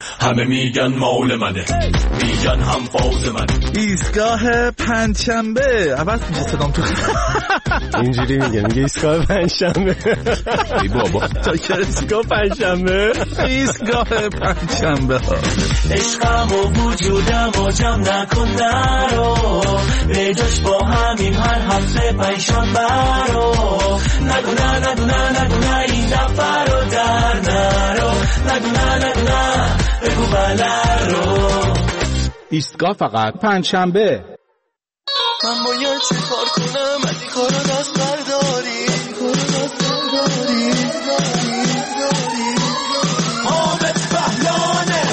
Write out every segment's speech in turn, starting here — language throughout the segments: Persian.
همه میگن مال منه، میگن هم فاز منه. ایستگاه پنجشنبه عوض میشه صدام تو. اینجوری میگه ایستگاه پنجشنبه. ای بابا تا چه ایستگاه پنجشنبه؟ ایستگاه پنجشنبه ها. عشقم و وجودم و جمع نکن نرو، به جاش با همیم هر هفته پنجشنبه رو. نگو نه نگو نه نگو نه این دفعه رو در نرو، نگو نه نگو نه بگو بله رو. ایستگاه فقط پنجشنبه. من باید چه کار کنم از این کارا دست برداری، حامد بهلانه.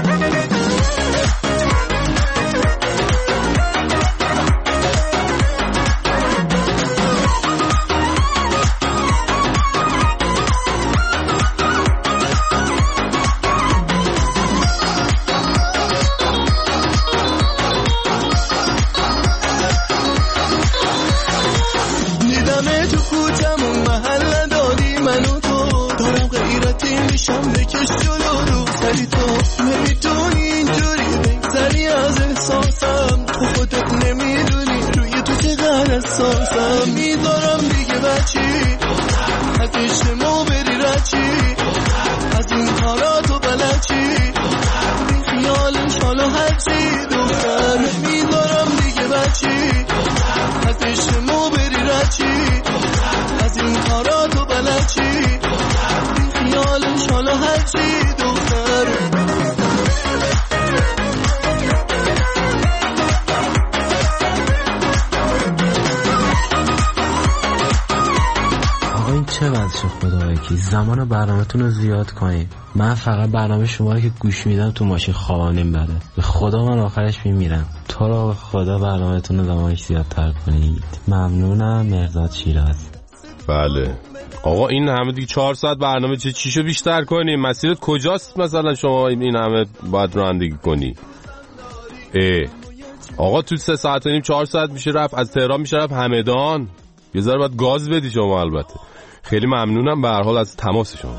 میشم بکش جلو رو سری تو، نمیتونی اینجوری بگذری از احساسم، تو خودت نمیدونی روی تو چقدر حساسم. میذارم دیگه بچی از اشتماع بری رچی، از این کارا تو بلچی بی خیالش حالا هرچی دختر. میذارم دیگه بچی از اشتماع بری رچی، از این کارا تو بلچی خیالش حالا هرچی دختر. آقا این چه وضعشه خدا وکیل؟ زمان برنامه‌تون رو زیاد کنید. من فقط برنامه شما رو که گوش میدم تو ماشین خوابم نمیبره. به خدا من آخرش میمیرم. تو رو به خدا برنامه‌تون رو زمانش زیادتر کنید. ممنونم. مرداد شیراز. بله آقا این همه دیگه 4 ساعت برنامه چیشو بیشتر کنی؟ مسیرت کجاست مثلا شما این همه باید رانندگی کنی؟ آقا تو 3 ساعت و نیم 4 ساعت میشه رفت، از تهران میشه رفت همدان. یه ذره باید گاز بدی شما. البته خیلی ممنونم به هر حال از تماس شما.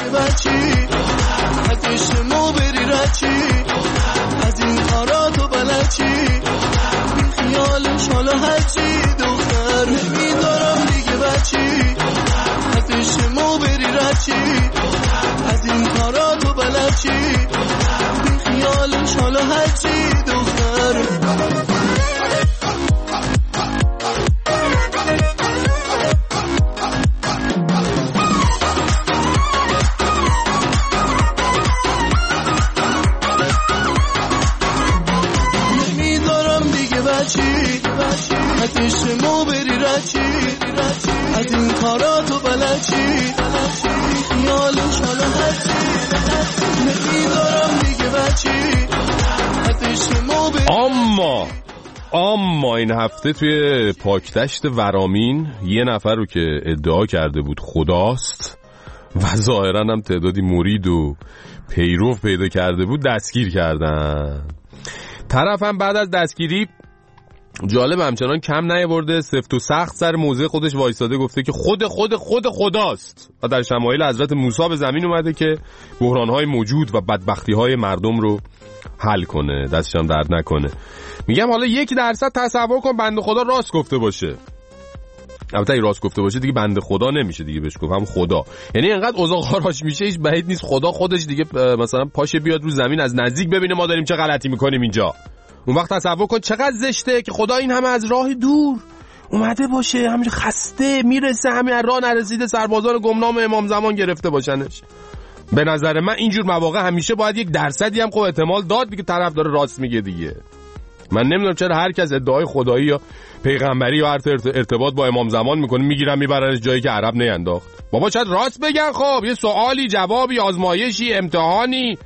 از این کارا تو بلچی بی خیالش حالا هرچی دختر. نمیدارم دیگه بچی ازش مو بری رچی، از این کارا تو بلچی بی خیالش حالا هرچی دختر. ازش مو بری رچی، از این کارا تو بلچی خیالش حالا هرچی. نمیدارم دیگه بچی ازش مو بری. اما این هفته توی پاکدشت ورامین یه نفر رو که ادعا کرده بود خداست و ظاهرا هم تعدادی مرید و پیرو پیدا کرده بود دستگیر کردن. طرف هم بعد از دستگیری جالب همچنان کم نیاورده، سفت و سخت سر موضع خودش وایساده، گفته که خود خداست و در شمایل حضرت موسی به زمین اومده که بحران‌های موجود و بدبختی‌های مردم رو حل کنه، دستش هم درد نکنه. میگم حالا 1% تصور کن بنده خدا راست گفته باشه. البته اگه راست گفته باشه دیگه بنده خدا نمیشه دیگه، بهش گفتم خدا. یعنی انقدر اوضاع خراش میشه هیچ بعید نیست خدا خودش دیگه مثلا پاشه بیاد رو زمین از نزدیک ببینه ما داریم چه غلطی میکنیم اینجا. اون وقت تصور کن چقدر زشته که خدا این همه از راه دور اومده باشه، همین خسته میرسه، همین راه نرسیده سربازان گمنام امام زمان گرفته باشنش. به نظر من اینجور مواقع همیشه باید 1% هم خب احتمال داد دیگه طرف داره راست میگه دیگه. من نمیدونم چرا هر کس ادعای خدایی یا پیغمبری یا ارتباط با امام زمان میکنه میگیرن میبرنش جایی که عرب نینداخت. بابا شاید راست بگن، خب یه سوالی، جوابی، آزمایشی، امتحانی.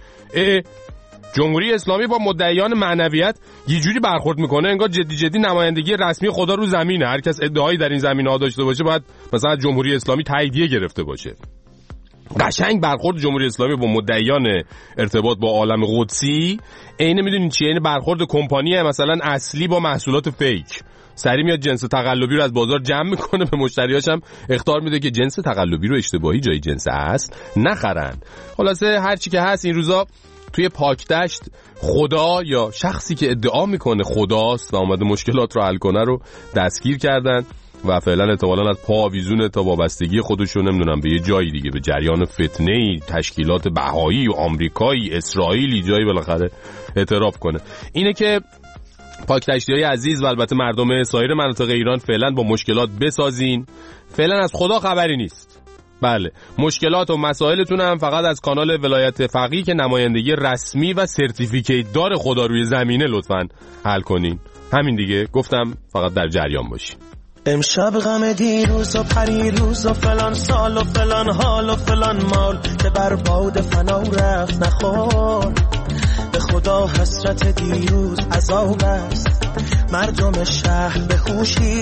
جمهوری اسلامی با مدعیان معنویت یه جوری برخورد میکنه انگار جدی نمایندگی رسمی خدا رو زمینه. هر کس ادعایی در این زمینه‌ها داشته باشه باید مثلا جمهوری اسلامی تاییدیه گرفته باشه. قشنگ برخورد جمهوری اسلامی با مدعیان ارتباط با عالم قدسی عین میدونین چیه؟ یعنی برخورد کمپانی مثلا اصلی با محصولات فیک. سری میاد جنس تقلبی رو از بازار جمع میکنه، به مشتریاش هم اخطار میده که جنس تقلبی رو اشتباهی جای جنس اصل نخرن. خلاصه هر چی که هست این روزا توی پاکدشت خدا یا شخصی که ادعا میکنه خداست و اومده مشکلات رو حل کنه رو دستگیر کردن و فعلا احتمالاً از پا آویزونه تا وابستگی خودشون نمیدونم به یه جایی دیگه، به جریان فتنه‌ای، تشکیلات بهایی و آمریکایی، اسرائیلی، جایی بالاخره اعتراف کنه. اینه که پاکدشتی‌های عزیز و البته مردم سایر مناطق ایران فعلا با مشکلات بسازین. فعلا از خدا خبری نیست. بله، مشکلات و مسائلتون هم فقط از کانال ولایت فقیه که نمایندگی رسمی و سرتیفیکیت دار خدا روی زمینه لطفاً حل کنین. همین دیگه، گفتم فقط در جریان باشین. امشب غم دیروز و پریروز و فلان سال و فلان حال و فلان مال که بر باد فنا رفت نخور. به خدا حسرت دیروز عذاب است. مردم شهر بهوشی،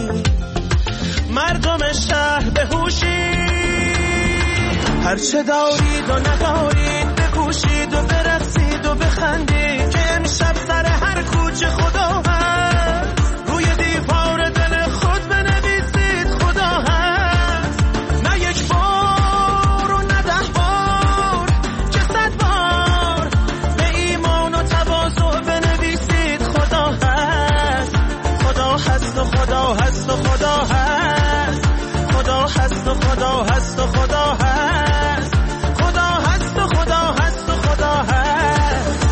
مردم شهر بهوشی. هرچه دارید و ندارید بکوشید و برقصید و بخندید که امشب سر هر کوچه خدا هست. روی دیوار دل خود بنویسید خدا هست. نه یک بار و نه 10 بار که 100 بار به ایمان و تواضع بنویسید خدا هست. خدا هست و خدا هست و خدا هست. خدا هست و خدا هست و خدا هست. خدا هست و خدا هست و خدا هست.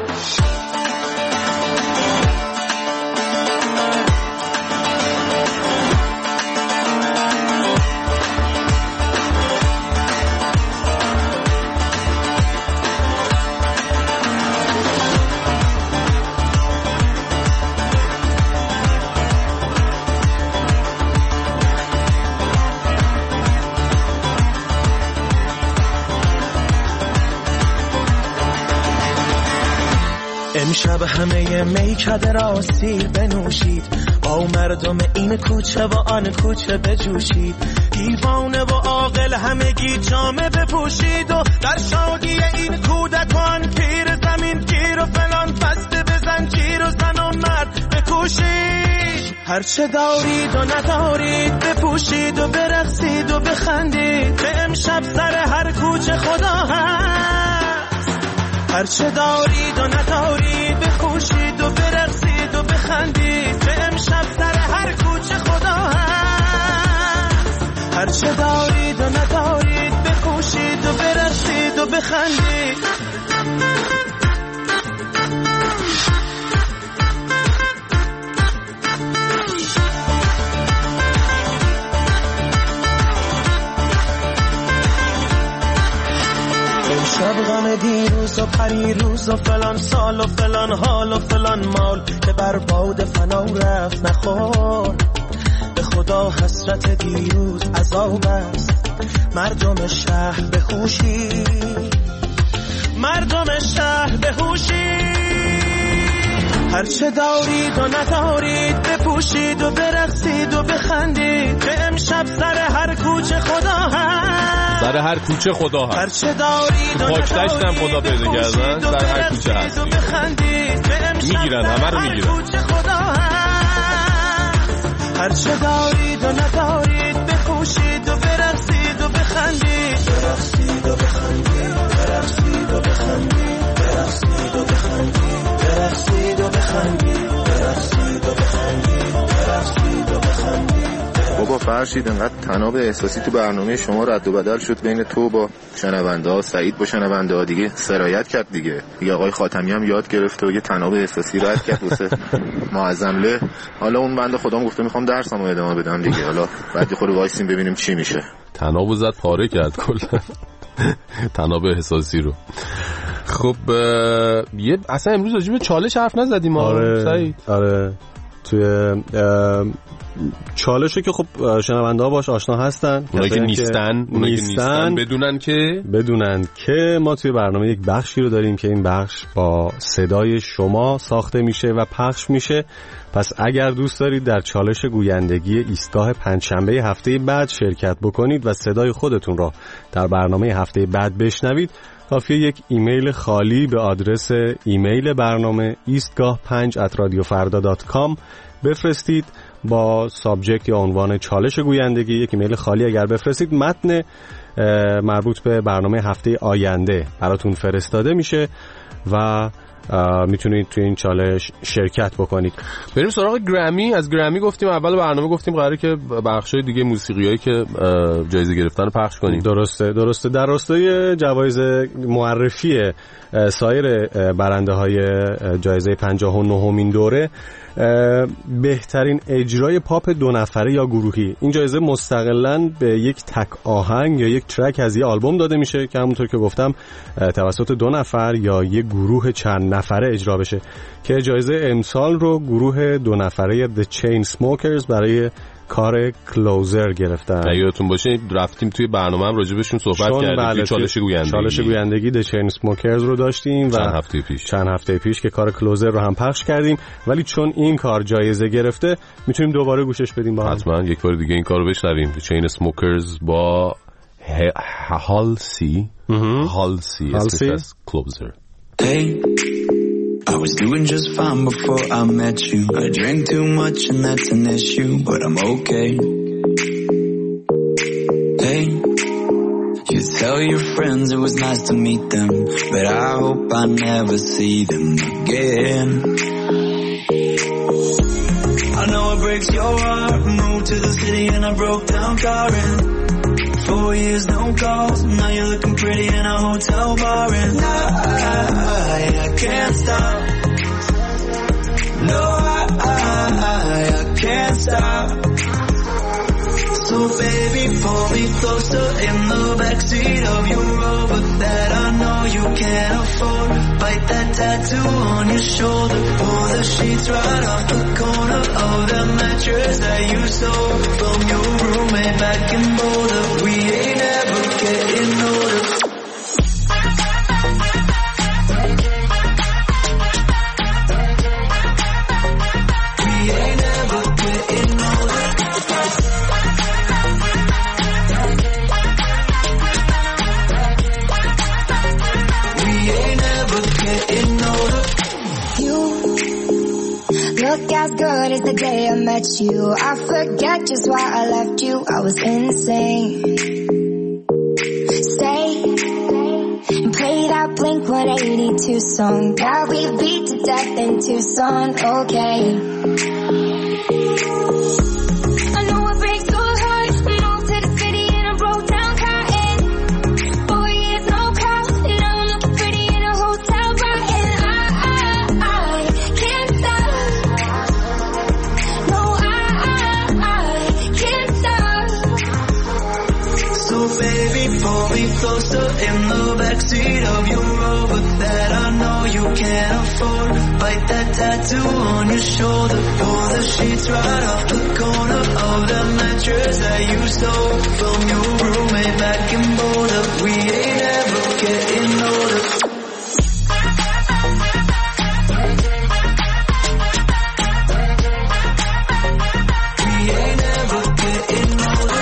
امشب همه میکده را سیر بنوشید، با مردم این کوچه و آن کوچه بجوشید. دیوانه و عاقل همگی جامه بپوشید و در شادی این کودکان پیر زمین گیر و فلان بسته بزن گیر و زن و مرد بکوشید. هرچه دارید و ندارید بپوشید و برقصید و بخندید که امشب سر هر کوچه خدا هست. هرچه دارید و ندارید بپوشید و برقصید و بخندید که امشب سر هر کوچه خدا هست. هرچه دارید و ندارید بپوشید و برقصید و بخندید. امشب غم دیروز و پریروز و فلان سال و فلان حال و فلان مال که بر باد فنا رفت نخور. به خدا حسرت دیروز عذاب است. مردم شهر بهوشی، مردم شهر بهوشی. هرچه دارید و ندارید بپوشید و برقصید و بخندید که امشب سر هر کوچه خدا هست. سر هر کوچه خدا هست. هرچه دارید و پاکدشت هم خدا پیدا کردن، سر هر کوچه هست. میگیرن، همه رو میگیرن. هرچه دارید و ندارید بپوشید و برقصید و بخندید. برقصید و بخندید، برقصید و بخندید، برقصید و بخندید، برقصید و بخندید، برقصید و بخندید، برقصید و بخندید. بابا فرشید انقدر تناب احساسی تو برنامه شما رد و بدل شد بین تو با شنونده ها، سعید با شنونده ها، دیگه سرایت کرد دیگه آقای خاتمی هم یاد گرفت و یه تناب احساسی رد کرد واسه معظمله. حالا اون بنده خودم گفته میخوام درسمو ادامه بدم دیگه، حالا بعد خود وایسیم ببینیم چی میشه. تنابو زد پاره کرد کلا تناب احساسی رو. خب اصلا امروز راجع به چالش حرف نزدیم. آره آره، توی چالشه که خب شنونده ها باش آشنا هستن، اونایی که نیستن بدونن که ما توی برنامه یک بخشی رو داریم که این بخش با صدای شما ساخته میشه و پخش میشه. پس اگر دوست دارید در چالش گویندگی ایستگاه پنجشنبه هفته بعد شرکت بکنید و صدای خودتون رو در برنامه هفته بعد بشنوید، کافیه یک ایمیل خالی به آدرس ایمیل برنامه ایستگاه5@radiofarda.com بفرستید با سابجکت یا عنوان چالش گویندگی. یک ایمیل خالی اگر بفرستید، متن مربوط به برنامه هفته آینده براتون فرستاده میشه و میتونید توی این چالش شرکت بکنید. بریم سراغ گرمی. از گرمی گفتیم اول برنامه، گفتیم قراره که بخشای دیگه موسیقیایی که جایزه گرفتن رو پخش کنیم. درسته. در راستای جوایز معرفی سایر برنده های جایزه 59مین دوره، بهترین اجرای پاپ 2 نفره یا گروهی، این جایزه مستقلاً به یک تک آهنگ یا یک ترک از یه آلبوم داده میشه که همونطور که گفتم توسط 2 نفر یا یک گروه چند نفره اجرا بشه، که جایزه امسال رو گروه 2 نفره The Chainsmokers برای کار کلوزر گرفتن. یادتون باشه رفتیم توی برنامه هم راجبشون صحبت کردیم. توی چالش گویندگی The Chainsmokers رو داشتیم و چند هفته پیش که کار کلوزر رو هم پخش کردیم، ولی چون این کار جایزه گرفته میتونیم دوباره گوشش بدیم با هم. حتما یک بار دیگه این کارو بشنویم. The Chainsmokers با هالسی اسمش از کلوزر. I was doing just fine before I met you. I drank too much and that's an issue, but I'm okay. Hey, you tell your friends it was nice to meet them, but I hope I never see them again. I know it breaks your heart. Moved to the city and I broke down crying. 4 years, no calls. Now you're looking pretty in a hotel bar, and I can't stop. No, I can't stop. So baby, pull me closer in the backseat of your Rover that I know you can't afford. Bite that tattoo on your shoulder. Pull the sheets right off the corner of the mattress that you stole from your roommate back in Boulder. We ain't ever getting older. We ain't ever getting older. We ain't ever getting older. You look as good as the day I met you. I forget just why I left you. I was insane. Stay and play that Blink-182 song that we beat to death in Tucson. Okay. I know it breaks your heart. Moved to the city and I broke down crying. 4 years, no calls. Now I'm looking pretty in a hotel bar, and I can't stop. No, I can't stop. So baby, pull me closer in the backseat of your Rover that I know you can't afford. Bite that tattoo on your shoulder. Pull the sheets right off the corner of the mattress that you stole from your roommate back in Boulder. We ain't ever getting older. We ain't ever getting older.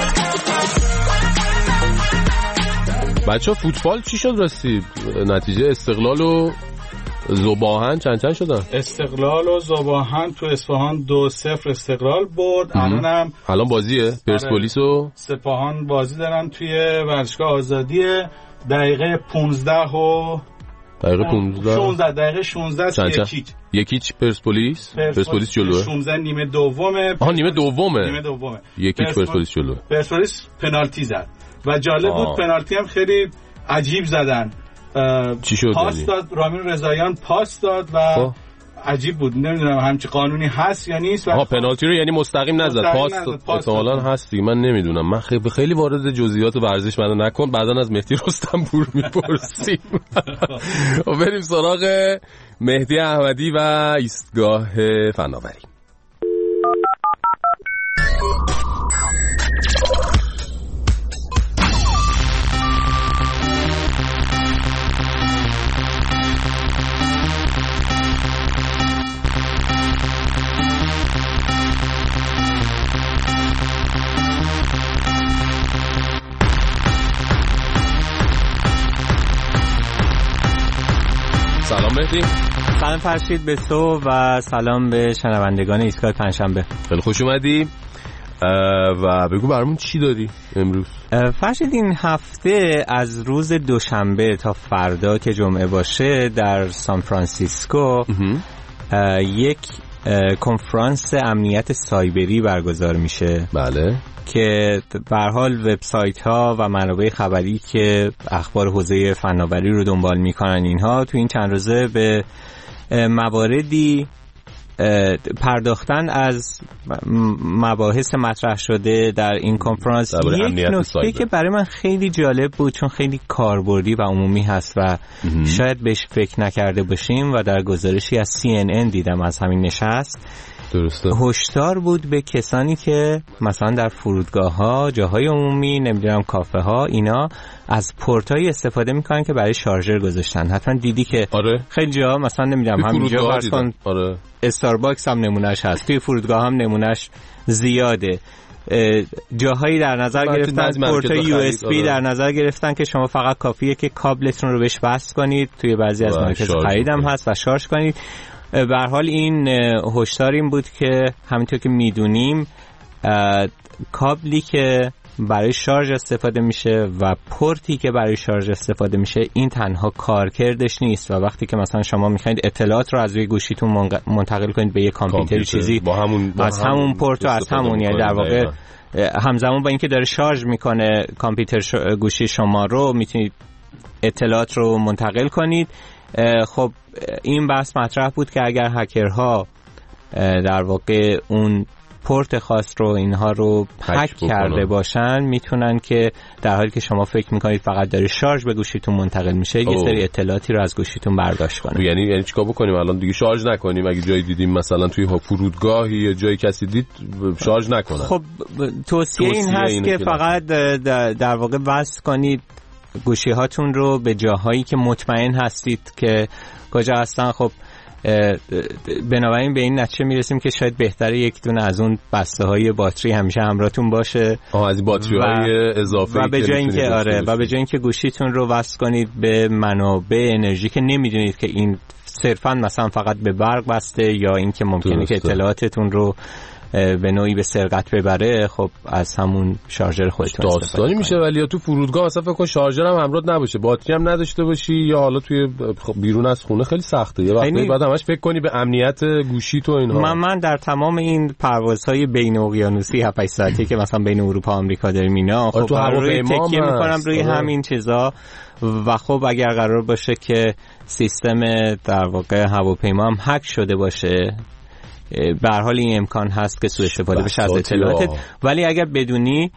بچه فوتبال چی شد راستی؟ نتیجه استقلال و ذوباهن چند شدن؟ استقلال و ذوباهن تو اصفهان 2-0 استقلال برد. الان بازیه پرسپولیس و سپاهان بازی دارن توی ورزشگاه آزادی. دقیقه 15 یکیچ پرسپولیس جلوه. 16 نیمه دومه. نیمه دومه. یکیچ پرسپولیس جلوه. پرسپولیس پنالتی زد و جالب بود پنالتی هم خیلی عجیب زدن. چی شد؟ پاس داد، رامین رضاییان پاس داد و عجیب بود. نمیدونم همچی قانونی هست یا نیست. پنالتی رو یعنی مستقیم نزد، پاس احتمالاً هست دیگه. من نمیدونم، من خیلی وارد جزئیات ورزش منو نکن، بعداً از مهدی رستمپور میپرسیم. بریم سراغ مهدی احمدی و ایستگاه فناوری. سلام مهدی. سلام فرشید به تو و سلام به شنوندگان ایستگاه پنجشنبه. خیلی خوش اومدی و بگو برامون چی داری امروز؟ فرشید این هفته از روز دوشنبه تا فردا که جمعه باشه در سان فرانسیسکو یک کنفرانس امنیت سایبری برگزار میشه. بله. که به هر حال وبسایت ها و منابع خبری که اخبار حوزه فناوری رو دنبال میکنن اینها تو این چند روزه به مواردی پرداختن از مباحث مطرح شده در این کنفرانس. یک نکته که برای من خیلی جالب بود چون خیلی کاربردی و عمومی هست و شاید بهش فکر نکرده باشیم و در گزارشی از CNN دیدم از همین نشست، درسته، هشدار بود به کسانی که مثلا در فرودگاه ها، جاهای عمومی، نمیدونم کافه ها، اینا از پورتایی استفاده میکنن که برای شارژر گذاشتن. حتما دیدی که آره. خیلی جا مثلا نمیدونم همینجا فرض کن آره. استارباکس هم نمونهش هست، توی فرودگاه هم نمونهش زیاده. جاهایی در نظر گرفتن پورتای USB در نظر گرفتن که شما فقط کافیه که کابلتون رو بهش وصل کنید، توی بعضی از مراکز خرید هم هست و شارژ کنید. به هر حال این هشدار این بود که همونطور که میدونیم کابلی که برای شارژ استفاده میشه و پورتی که برای شارژ استفاده میشه این تنها کارکردش نیست و وقتی که مثلا شما میخواید اطلاعات رو از روی گوشیتون منتقل کنید به یه کامپیوتر چیزی از همون پورت و از همون، یعنی در واقع همزمان با اینکه داره شارژ میکنه کامپیوتر گوشی شما رو میتونید اطلاعات رو منتقل کنید. خب این بحث مطرح بود که اگر هکرها در واقع اون پورت خاص رو اینها رو هک کرده باشن میتونن که در حالی که شما فکر میکنید فقط داره شارژ به گوشیتون منتقل میشه یه سری اطلاعاتی رو از گوشیتون برداشت کنن. یعنی چیکار بکنیم الان دیگه شارژ نکنیم؟ اگه جایی دیدیم مثلا توی فرودگاهی یا جایی کسی دید شارژ نکنن. خب توصیه این هست که فقط در واقع وصل کنید گوشی هاتون رو به جاهایی که مطمئن هستید که کجا هستن. خب بنابراین به این نتیجه میرسیم که شاید بهتره یک دونه از اون بسته های باتری همیشه همراهتون باشه از باتری های اضافی و به جای اینکه و به جای اینکه گوشیتون رو وصل کنید به منابع انرژی که نمیدونید که این صرفا مثلا فقط به برق بسته یا اینکه ممکنه که اطلاعاتتون رو به نوعی به سرقت ببره، خب از همون شارژر خودتون داستانی میشه. ولی یا تو فرودگاه مثلا فکر کن شارژر هم همراه نباشه، باتری هم نداشته باشی یا حالا توی بیرون از خونه خیلی سخته. یه وقتی بعد همش فکر کنی به امنیت گوشی تو اینها. من در تمام این پروازهای بین اقیانوسی 7-8 ساعتی که مثلا بین اروپا و آمریکا داریم اینا، خب روی تکیه میکنم روی همین چیزا و خب اگر قرار باشه که سیستم در واقع هواپیما هم هک شده باشه به هر حال این امکان هست که سوء استفاده بشه از اطلاعاتت. ولی اگر بدونی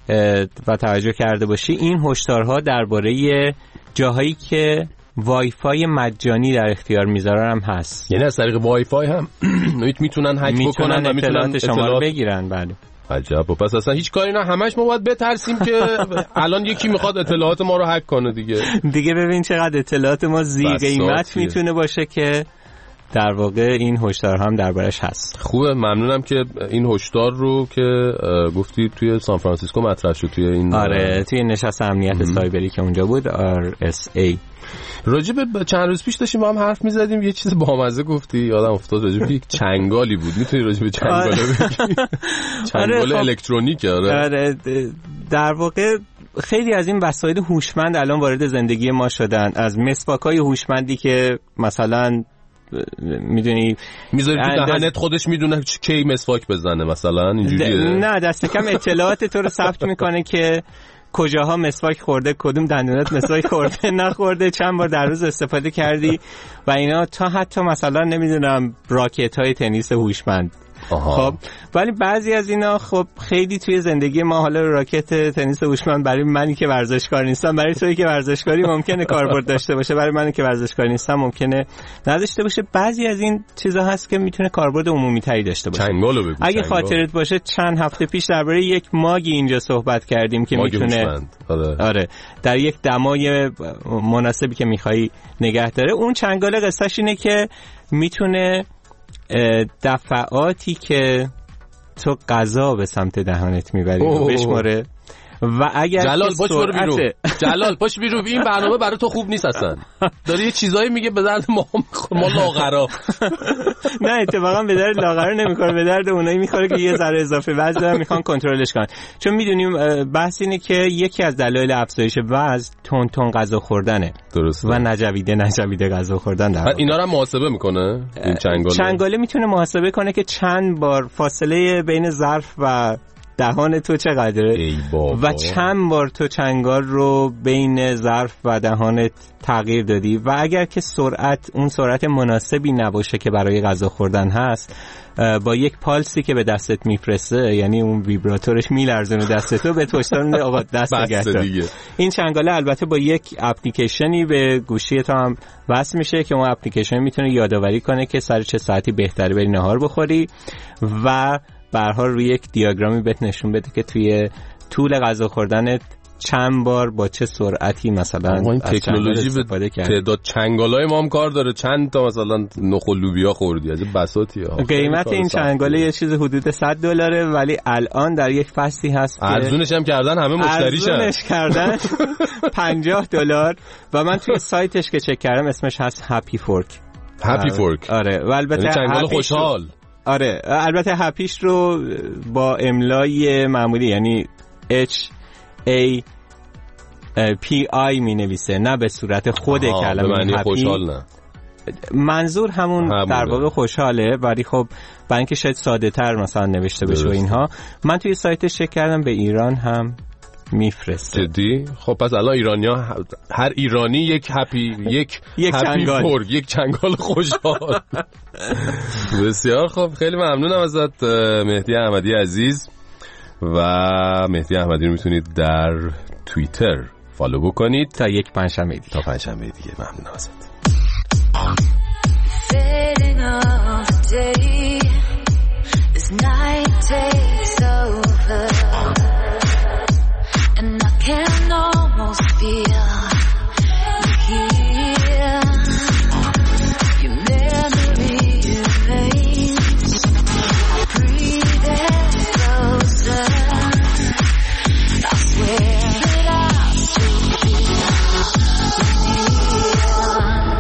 و توجه کرده باشی این هشدارها درباره جاهایی که وای فای مجانی در اختیار میذارن هم هست. یعنی از طریق وای فای هم میتونن هک بکنن و اطلاعات شما رو بگیرن. بله عجب. پس اصلا هیچ کاری نه، همش ما باید بترسیم که الان یکی میخواد اطلاعات ما رو هک کنه دیگه ببین چقدر اطلاعات ما زیر قیمت میتونه باشه که در واقع این هشدار هم دربارش هست. خوبه، ممنونم که این هشدار رو که گفتی توی سان فرانسیسکو مطرح شد توی این توی نشست امنیت سایبری که اونجا بود RSA. راجب چند روز پیش داشتیم با هم حرف می‌زدیم، یه چیز بامزه گفتی یادم افتاد، راجب یک چنگالی بود. میتونی راجب چنگال بگی؟ چنگال الکترونیک. آره در واقع خیلی از این وسایل هوشمند الان وارد زندگی ما شدن، از مسواک‌های هوشمندی که مثلا میدونی میذاری تو دهنت خودش میدونه کی مسواک بزنه مثلا اینجوریه. نه دست کم اطلاعات تو رو ثبت میکنه که کجاها مسواک خورده، کدوم دندونت مسواک خورده نخورده، چند بار در روز استفاده کردی و اینا، تا حتی مثلا نمیدونم راکت های تنیس هوشمند. خب ولی بعضی از اینا خب خیلی توی زندگی ما، حالا راکت تنیس هوشمند برای منی که ورزشکار نیستم، برای تویی که ورزشکاری ممکنه کاربرد داشته باشه، برای منی که ورزشکار نیستم ممکنه نداشته باشه. بعضی از این چیزا هست که میتونه کاربرد عمومی تری داشته باشه. چنگالو بگو. اگه خاطرت باشه چند هفته پیش درباره یک ماگی اینجا صحبت کردیم که میتونه آره در یک دمای مناسبی که میخوای نگه داره. اون چنگال قصهش اینه که میتونه دفعاتی که تو غذا به سمت دهانت میبری بشماره و اگر جلال باش برو بیرون. جلال باش بیرون، این برنامه برای تو خوب نیست اصلا. داره یه چیزایی میگه به درد ما لاغرا. نه اتفاقا به درد لاغرا نمیخوره، به درد اونایی میخوره که یه ذره اضافه وزن دارن میخوان کنترلش کنن. چون میدونیم بحث اینه که یکی از دلایل افزایش وزن تون غذا خوردنه. درسته. و نجویده غذا خوردن در واقع. اینا رو محاسبه میکنه این چنگاله میتونه محاسبه کنه که چند بار فاصله بین ظرف و دهان تو چقدره و چند بار تو چنگال رو بین ظرف و دهانت تغییر دادی و اگر که اون سرعت مناسبی نباشه که برای غذا خوردن هست، با یک پالسی که به دستت میفرسته، یعنی اون ویبراتورش میلرزونه دستتو، به توشتان آقا دست نگهدار. این چنگاله البته با یک اپلیکیشنی به گوشی تو هم وصل میشه که اون اپلیکیشن میتونه یادآوری کنه که سر چه ساعتی بهتره بری نهار بخوری و به هر حال روی یک دیاگرامی بهت نشون بده که توی طول غذا خوردنت چند بار با چه سرعتی مثلا این تکنولوژی به تعداد چنگالای ما هم کار داره. چند تا مثلا نخ و لوبیا خوردی از بساطی ها. قیمت این چنگاله یه چیز حدود $100 ولی الان در یک فصلی هست که ارزونش هم کردن، همه مشتریشن ارزونش کردن $50 و من توی سایتش که چک کردم اسمش هست هپی فورک. آره و البته چنگال خوشحال. آره البته هپیش رو با املای معمولی یعنی HAPI می نویسه، نه به صورت خود کلمه هپی. خوشحال نه. منظور همون در واقع خوشحاله، ولی خب برای اینکه شاید ساده تر مثلا نوشته بشه و اینها. من توی سایتش چک کردم به ایران هم میفرسته. جدی؟ خب پس الان ایرانیا هر ایرانی یک چنگال خوشحال. بسیار خب، خیلی ممنونم ازت مهدی احمدی عزیز. و مهدی احمدی رو میتونید در توییتر فالو بکنید تا یک پنجشنبه دیگه. تا پنجشنبه دیگه. ممنونم ازت. Can almost feel you here. Your memory remains. I breathe it closer. I swear that I still feel you near.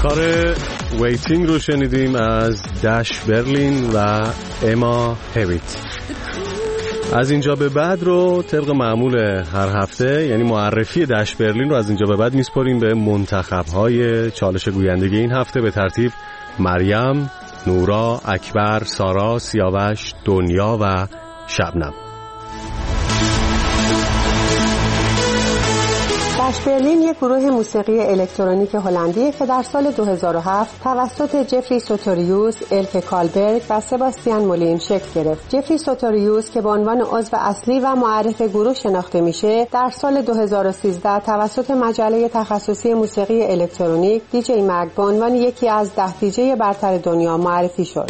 کار ویتینگ رو شنیدیم از داش برلین و اما هویت. از اینجا به بعد رو طبق معمول هر هفته، یعنی معرفی داش برلین رو از اینجا به بعد میسپاریم به منتخب‌های چالش گویندگی این هفته به ترتیب مریم، نورا، اکبر، سارا، سیاوش، دنیا و شبنم. داش برلین یک گروه موسیقی الکترونیک هلندی که در سال 2007 توسط جفری سوتوریوس، الکه کالبرگ و سباستیان مولین شکل گرفت. جفری سوتوریوس که به عنوان عضو اصلی و معرف گروه شناخته میشه، در سال 2013 توسط مجله تخصصی موسیقی الکترونیک دیجی مگ به عنوان یکی از 10 دیجی برتر دنیا معرفی شد.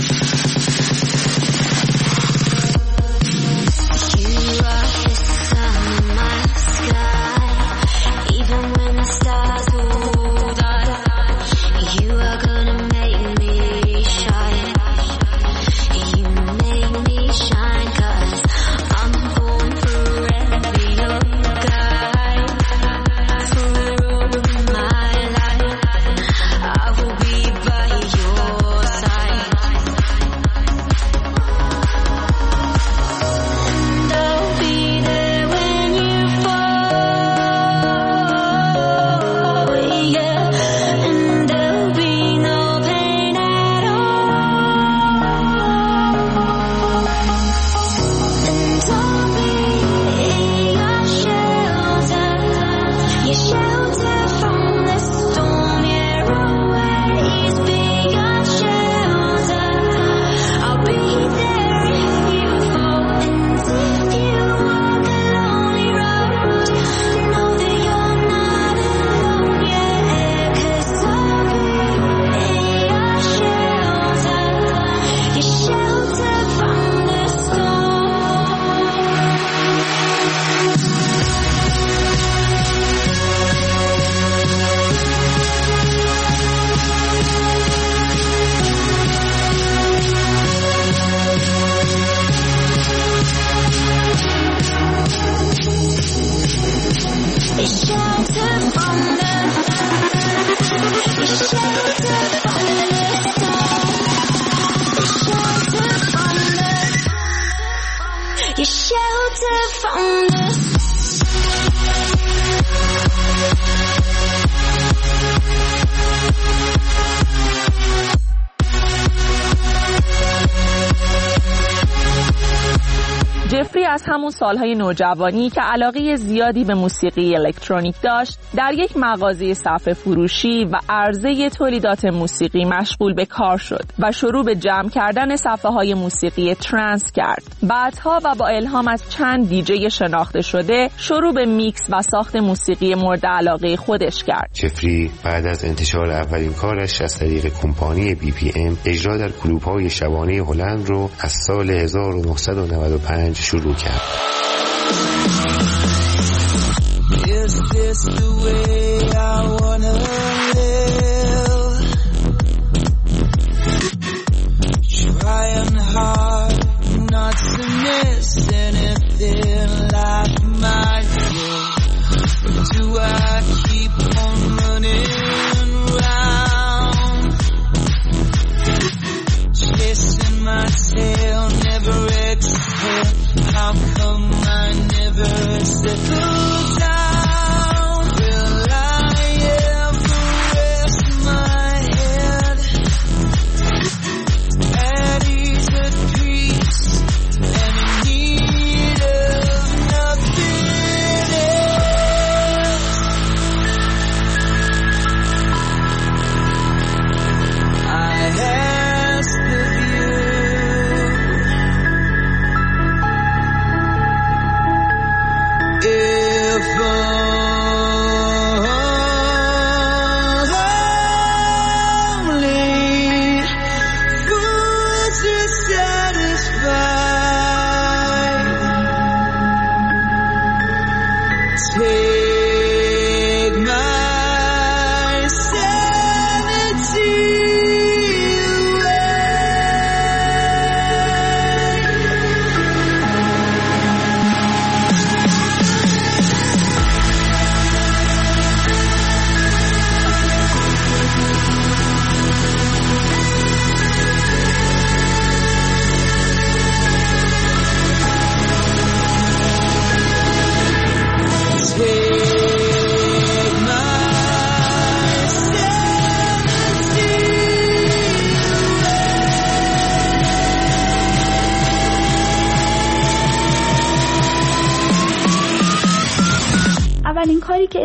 جفری از همون سالهای نوجوانی که علاقه زیادی به موسیقی الکترونیک داشت، در یک مغازه صفحه فروشی و عرضه تولیدات موسیقی مشغول به کار شد و شروع به جمع کردن صفحه‌های موسیقی ترنس کرد. بعدها و با الهام از چند دیجی شناخته شده، شروع به میکس و ساخت موسیقی مورد علاقه خودش کرد. جفری بعد از انتشار اولین کارش از طریق کمپانی BPM، اجرا در کلوب‌های شبانه هلند رو از سال 1995 شروع کرد. Is this the way I wanna live? Trying hard not to miss anything like my goal. But do I keep on running round, chasing my tail, never exhale? How come I never settle down? Will I ever rest my head at ease, at peace, and in need of nothing else?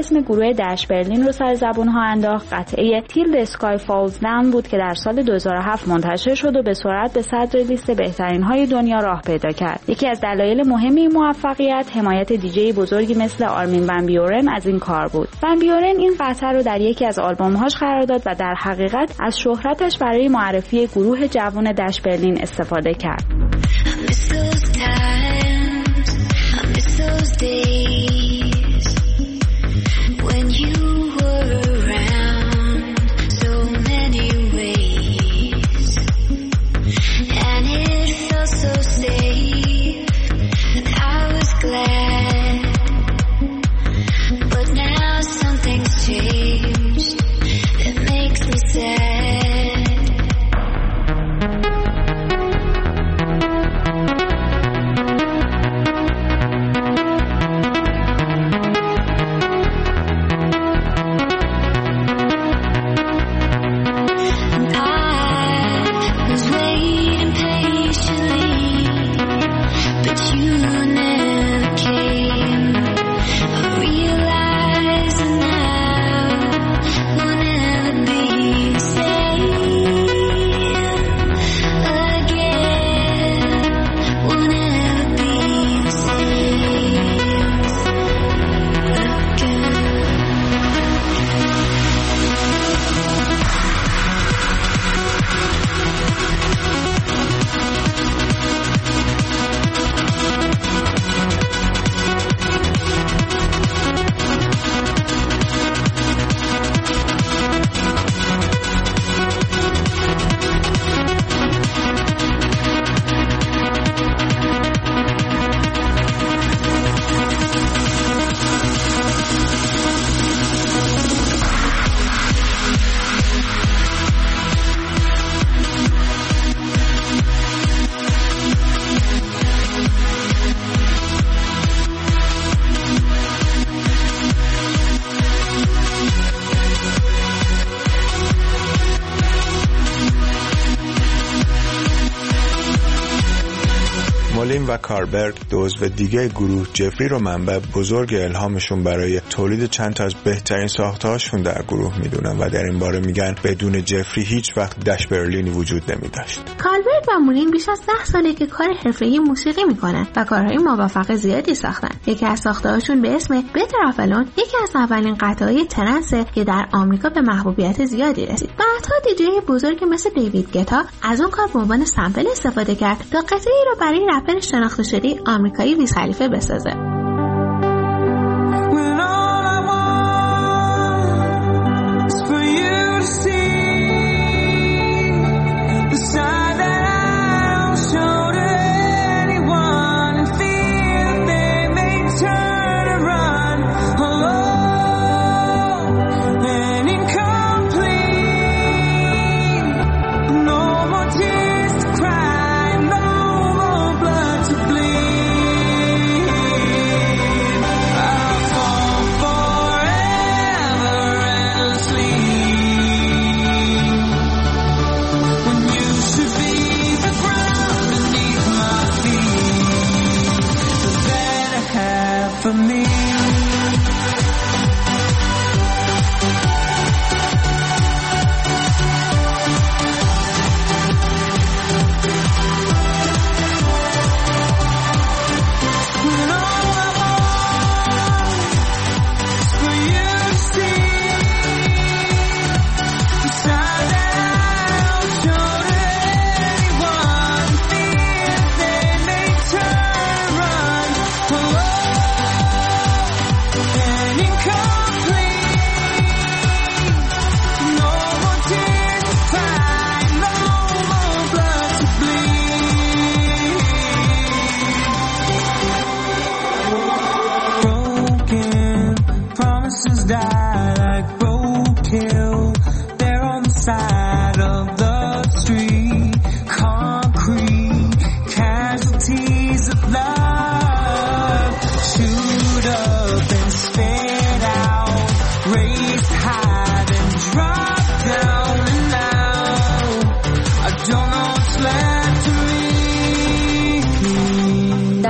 اسم گروه دش برلین رو سر زبون‌ها انداخت، قطعه تیل د اسکای فالز داون بود که در سال 2007 منتشر شد و به سرعت به صدر لیست بهترین‌های دنیا راه پیدا کرد. یکی از دلایل مهم این موفقیت حمایت دیجی بزرگی مثل آرمین ون بیورن از این کار بود. ون بیورن این قطعه رو در یکی از آلبوم‌هاش قرار داد و در حقیقت از شهرتش برای معرفی گروه جوان دش برلین استفاده کرد. مولین و کاربرگ دو عضو دیگه گروه جفری رو منبع بزرگ الهامشون برای تولید چند تا از بهترین ساخته‌هاشون در گروه میدونن و در این باره میگن بدون جفری هیچ وقت دش برلینی وجود نمیداشت. کاربرگ و مولین بیش از 10 ساله که کار حرفه‌ای موسیقی میکنن و کارهای موفق زیادی ساختن. یکی از ساخته‌هاشون به اسم بتر آف الون یکی از اولین قطعه‌های ترنس که در آمریکا به محبوبیت زیادی رسید. بعدها دیجی بزرگی مثل دیوید گتا از اون کار به عنوان سامپل استفاده کرد تا قطعه‌ای رو برای رپر شناخته شده آمریکایی ویز خلیفه بسازه.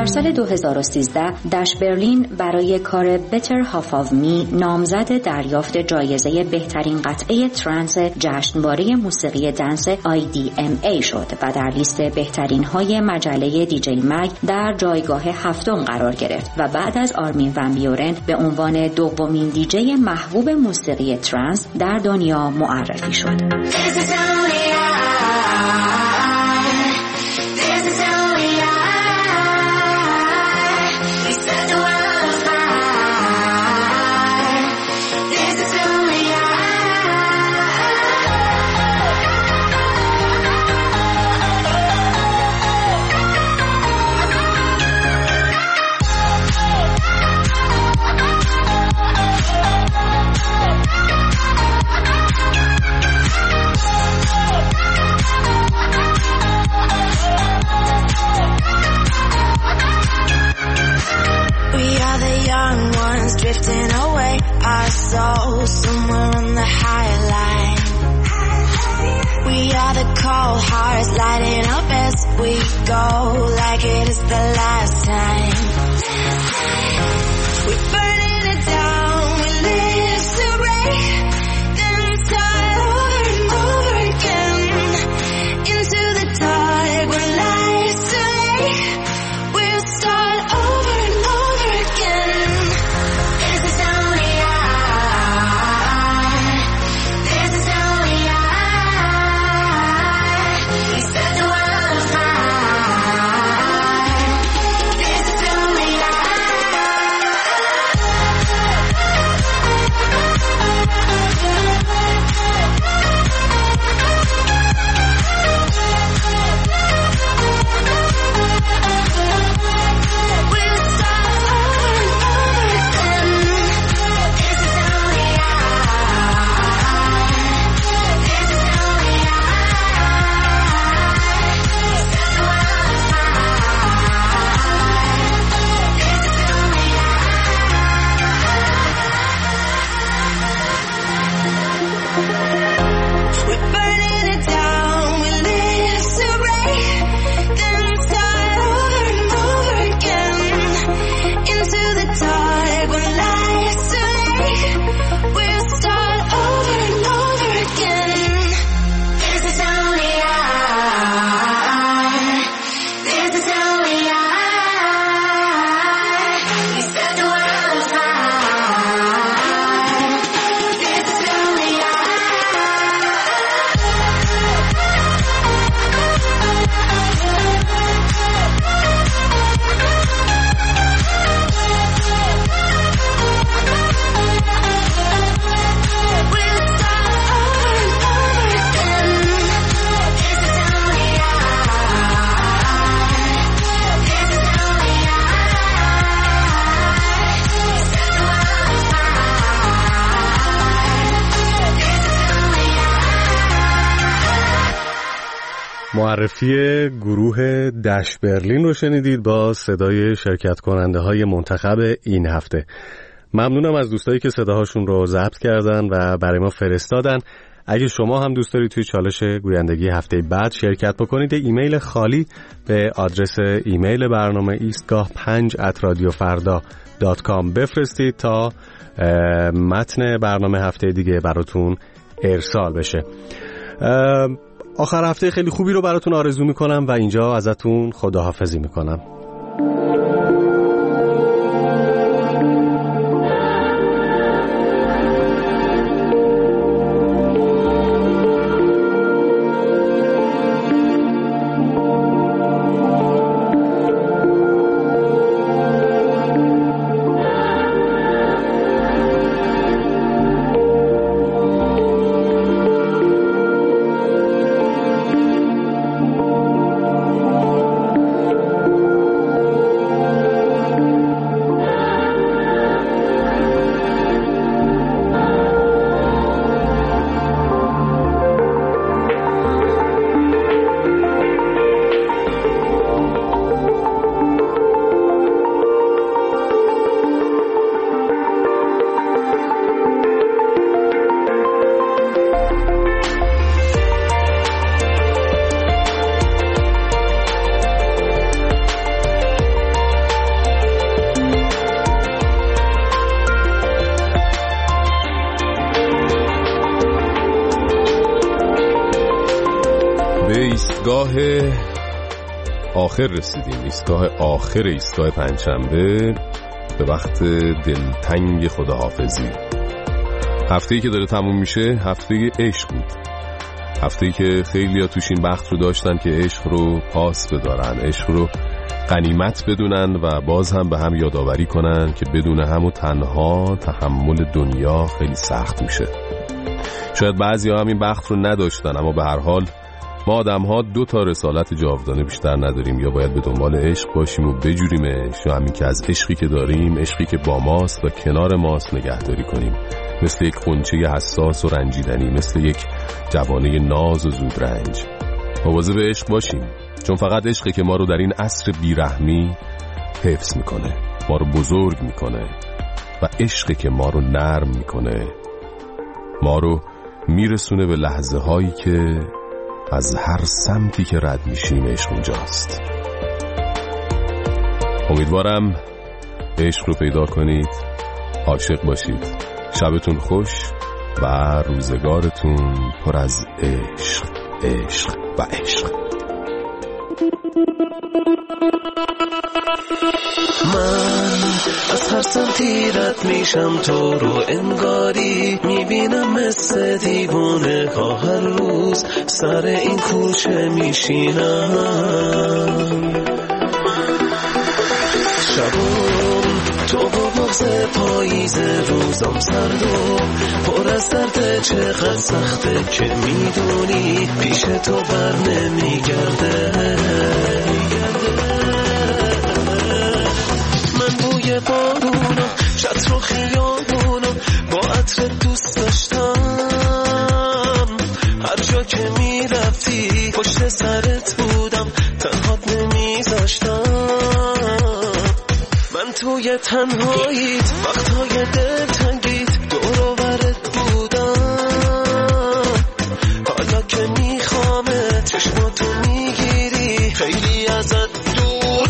سال 2013 دش برلین برای کار Better Half of Me نامزد دریافت جایزه بهترین قطعه ترنس جشنواره موسیقی دنس IDMA شد و در لیست بهترین های مجله دیجی مگ در جایگاه 7 قرار گرفت و بعد از آرمین ون بیورن به عنوان دومین دیجی محبوب موسیقی ترنس در دنیا معرفی شد. Drifting away, our souls somewhere on the higher line. We are the cold hearts lighting up as we go, like it is the last time. We're burning it down, we live to break, then start over and over again. Into the dark, when lights delay, we'll start over and over again. معرفی گروه دش برلین رو شنیدید با صدای شرکت کننده های منتخب این هفته. ممنونم از دوستایی که صداهاشون رو ضبط کردن و برای ما فرستادن. اگه شما هم دوست دارید توی چالش گویندگی هفته بعد شرکت بکنید، ایمیل خالی به آدرس ایمیل برنامه eastgah5@radiofarda.com بفرستید تا متن برنامه هفته دیگه براتون ارسال بشه. آخر هفته خیلی خوبی رو براتون آرزو میکنم و اینجا ازتون خداحافظی میکنم. ایستگاه آخر رسیدیم، ایستگاه آخر ایستگاه پنجشنبه، به وقت دلتنگ خداحافظی. هفته‌ای که داره تموم میشه هفته عشق بود، هفته‌ای که خیلی‌ها توش این بخت رو داشتن که عشق رو پاس بدارن، عشق رو غنیمت بدونن و باز هم به هم یادآوری کنن که بدون هم و تنها تحمل دنیا خیلی سخت میشه. شاید بعضی‌ها هم این بخت رو نداشتن، اما به هر حال ما آدم‌ها 2 تا رسالت جاودانه بیشتر نداریم، یا باید به دنبال عشق باشیم و بجوریمش، یا همین که از عشقی که داریم، عشقی که با ماست و کنار ماست نگهداری کنیم، مثل یک غنچه حساس و رنجیدنی، مثل یک جوانه ناز و زودرنج. مواظب عشق باشیم، چون فقط عشقی که ما رو در این عصر بیرحمی حفظ میکنه، ما رو بزرگ میکنه، و عشقی که ما رو نرم میکنه، ما رو میرسونه به لحظه هایی که از هر سمتی که رد میشیم عشق اونجاست. امیدوارم عشق رو پیدا کنید، عاشق باشید، شبتون خوش و روزگارتون پر از عشق، عشق و عشق. من از هر سمتی رد میشم تو رو انگاری میبینم مثل دیوونه ها، هر روز سر این کوچه میشینم، شبون تو و بغض پاییز، روزم سرد و پر از درد، چقدر سخته که میدونی پیش تو بر نمیگرده. من بوی بارونو، چتر و خیابونو با عطر دوست داشتم، هر جا که میرفتی پشت سرت بودم، تنهات نمیذاشتم. من توی تنهاییت، وقتهای دلتنگیت دور و برت بودم، حالا که میخوامه چشماتو میگیری خیلی ازت دور.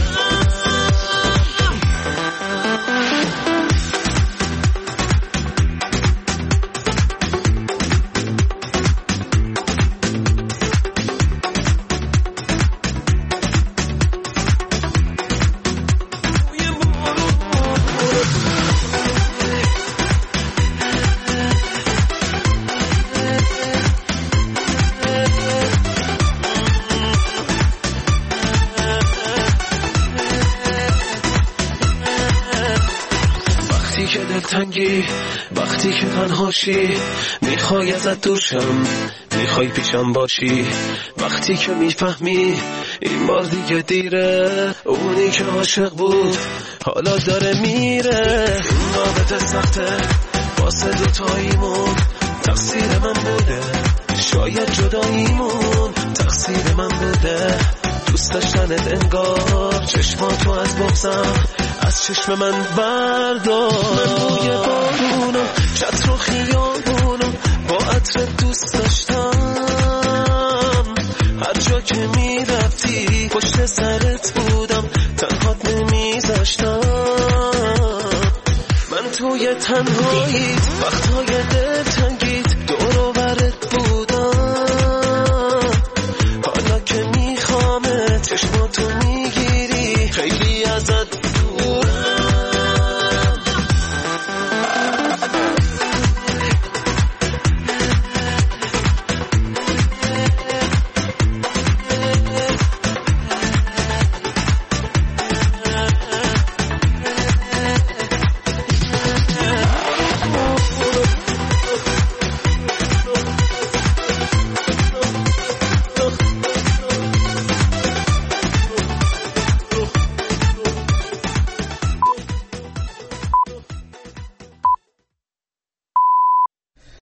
وقتی که تنهاشی میخوای ازت دور شم، میخوای پیشم باشی، وقتی که میفهمی این بار دیگه دیره، اونی که عاشق بود حالا داره میره. این رابطه سخته واسه دوتاییمون، تقصیر من بوده، شاید جداییمون تقصیر من بوده، دوست داشتنت انگار چشماتو از بغضم از چشم من بردار. من بوی بارونو، چتر و خیابونو با عطر دوست داشتم، هر جا که میرفتی پشت سرت بودم، تنهات نمیذاشتم. من توی تنهاییت، وقتهای